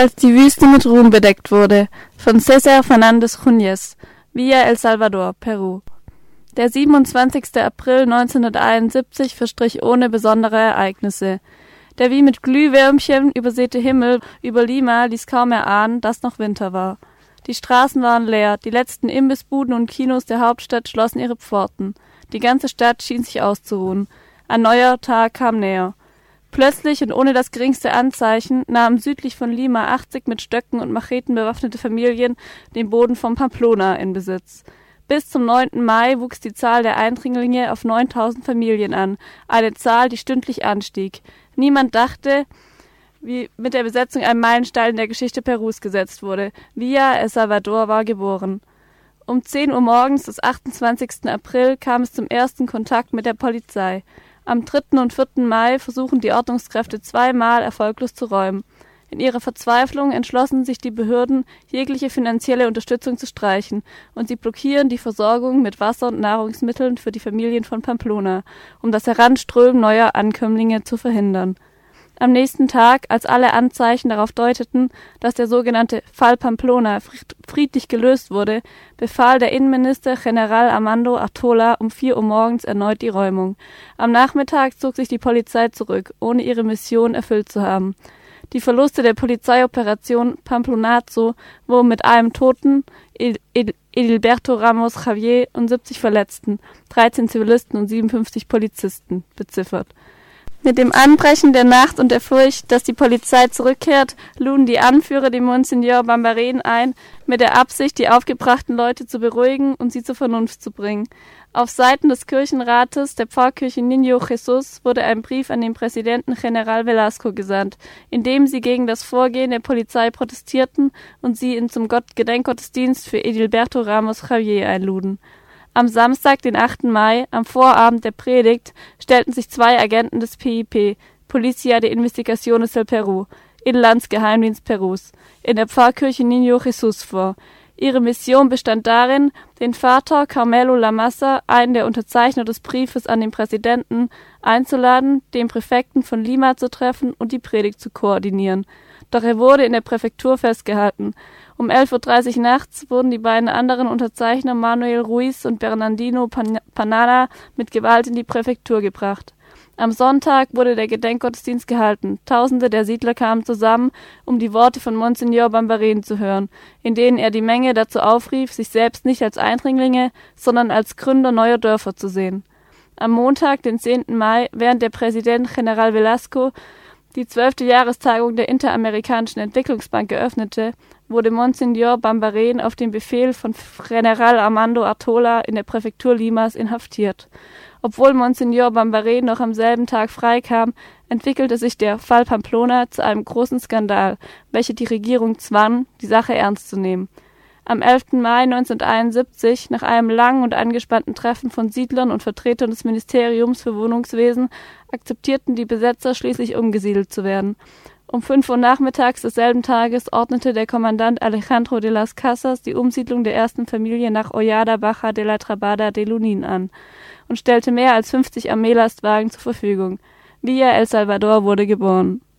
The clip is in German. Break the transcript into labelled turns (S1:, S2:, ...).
S1: Als die Wüste mit Ruhm bedeckt wurde, von César Fernández Núñez, Villa El Salvador, Peru. Der 27. April 1971 verstrich ohne besondere Ereignisse. Der wie mit Glühwürmchen übersäte Himmel über Lima ließ kaum erahnen, dass noch Winter war. Die Straßen waren leer, die letzten Imbissbuden und Kinos der Hauptstadt schlossen ihre Pforten. Die ganze Stadt schien sich auszuruhen. Ein neuer Tag kam näher. Plötzlich und ohne das geringste Anzeichen nahmen südlich von Lima 80 mit Stöcken und Macheten bewaffnete Familien den Boden von Pamplona in Besitz. Bis zum 9. Mai wuchs die Zahl der Eindringlinge auf 9.000 Familien an, eine Zahl, die stündlich anstieg. Niemand dachte, wie mit der Besetzung ein Meilenstein in der Geschichte Perus gesetzt wurde. Villa El Salvador war geboren. Um 10 Uhr morgens des 28. April kam es zum ersten Kontakt mit der Polizei. Am 3. und 4. Mai versuchen die Ordnungskräfte zweimal erfolglos zu räumen. In ihrer Verzweiflung entschlossen sich die Behörden, jegliche finanzielle Unterstützung zu streichen, und sie blockieren die Versorgung mit Wasser und Nahrungsmitteln für die Familien von Pamplona, um das Heranströmen neuer Ankömmlinge zu verhindern. Am nächsten Tag, als alle Anzeichen darauf deuteten, dass der sogenannte Fall Pamplona friedlich gelöst wurde, befahl der Innenminister General Armando Artola um 4 Uhr morgens erneut die Räumung. Am Nachmittag zog sich die Polizei zurück, ohne ihre Mission erfüllt zu haben. Die Verluste der Polizeioperation Pamplonazo wurden mit einem Toten, Edilberto Ramos Javier, und 70 Verletzten, 13 Zivilisten und 57 Polizisten, beziffert. Mit dem Anbrechen der Nacht und der Furcht, dass die Polizei zurückkehrt, luden die Anführer den Monsignor Bambaren ein, mit der Absicht, die aufgebrachten Leute zu beruhigen und sie zur Vernunft zu bringen. Auf Seiten des Kirchenrates der Pfarrkirche Niño Jesús wurde ein Brief an den Präsidenten General Velasco gesandt, in dem sie gegen das Vorgehen der Polizei protestierten und sie ihn zum Gedenkgottesdienst für Edilberto Ramos Javier einluden. Am Samstag, den 8. Mai, am Vorabend der Predigt, stellten sich 2 Agenten des PIP, Policía de Investigaciones del Perú, Inlandsgeheimdienst Perus, in der Pfarrkirche Niño Jesús vor. Ihre Mission bestand darin, den Vater Carmelo Lamassa, einen der Unterzeichner des Briefes an den Präsidenten, einzuladen, den Präfekten von Lima zu treffen und die Predigt zu koordinieren. Doch er wurde in der Präfektur festgehalten. Um 11:30 Uhr nachts wurden die beiden anderen Unterzeichner Manuel Ruiz und Bernardino Panana mit Gewalt in die Präfektur gebracht. Am Sonntag wurde der Gedenkgottesdienst gehalten. Tausende der Siedler kamen zusammen, um die Worte von Monsignor Bambaren zu hören, in denen er die Menge dazu aufrief, sich selbst nicht als Eindringlinge, sondern als Gründer neuer Dörfer zu sehen. Am Montag, den 10. Mai, während der Präsident General Velasco die 12. Jahrestagung der Interamerikanischen Entwicklungsbank eröffnete, wurde Monsignor Bambaren auf den Befehl von General Armando Artola in der Präfektur Limas inhaftiert. Obwohl Monsignor Bambaren noch am selben Tag freikam, entwickelte sich der Fall Pamplona zu einem großen Skandal, welcher die Regierung zwang, die Sache ernst zu nehmen. Am 11. Mai 1971, nach einem langen und angespannten Treffen von Siedlern und Vertretern des Ministeriums für Wohnungswesen, akzeptierten die Besetzer schließlich umgesiedelt zu werden. Um 5 Uhr nachmittags desselben Tages ordnete der Kommandant Alejandro de las Casas die Umsiedlung der ersten Familie nach Hoyada Baja de la Trabada de Lunin an und stellte mehr als 50 Armeelastwagen zur Verfügung. Villa El Salvador wurde geboren.